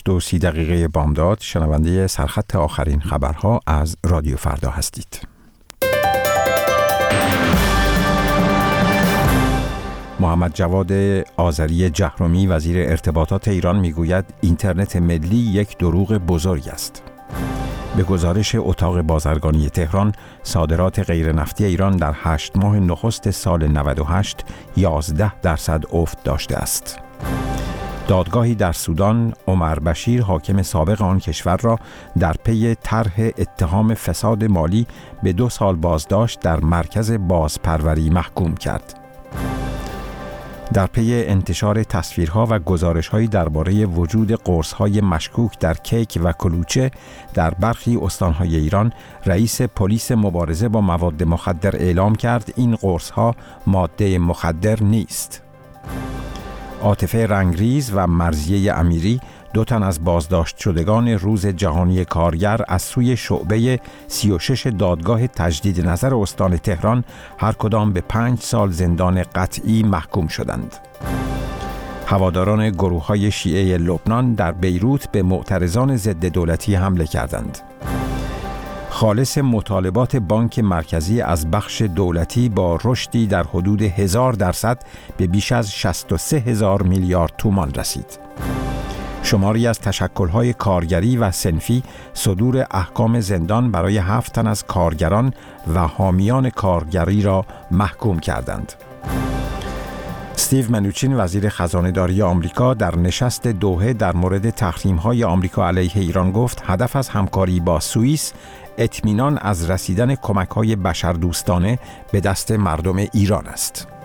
8:30 بامداد شنونده سرخط آخرین خبرها از رادیو فردا هستید. محمد جواد آذری جهرمی وزیر ارتباطات ایران میگوید اینترنت ملی یک دروغ بزرگ است. به گزارش اتاق بازرگانی تهران، صادرات غیر نفتی ایران در 8 ماه نخست سال 98 11% افت داشته است. دادگاهی در سودان عمر بشیر حاکم سابق آن کشور را در پی طرح اتهام فساد مالی به 2 سال بازداشت در مرکز بازپروری محکوم کرد. در پی انتشار تصویرها و گزارش‌هایی درباره وجود قرص‌های مشکوک در کیک و کلوچه در برخی استان‌های ایران، رئیس پلیس مبارزه با مواد مخدر اعلام کرد این قرص‌ها ماده مخدر نیست. عاطفه رنگریز و مرضیه امیری، 2 تن از بازداشت شدگان روز جهانی کارگر از سوی شعبه 36 دادگاه تجدید نظر استان تهران هر کدام به 5 سال زندان قطعی محکوم شدند. هواداران گروه‌های شیعه لبنان در بیروت به معترضان ضد دولتی حمله کردند. خالص مطالبات بانک مرکزی از بخش دولتی با رشدی در حدود 1000% به بیش از 63,000 میلیارد تومان رسید. شماری از تشکل‌های کارگری و صنفی صدور احکام زندان برای 7 تن از کارگران و حامیان کارگری را محکوم کردند. استیو منوچین وزیر خزانه‌داری آمریکا در نشست دوحه در مورد تحریم‌های آمریکا علیه ایران گفت هدف از همکاری با سوئیس اطمینان از رسیدن کمک‌های بشردوستانه به دست مردم ایران است.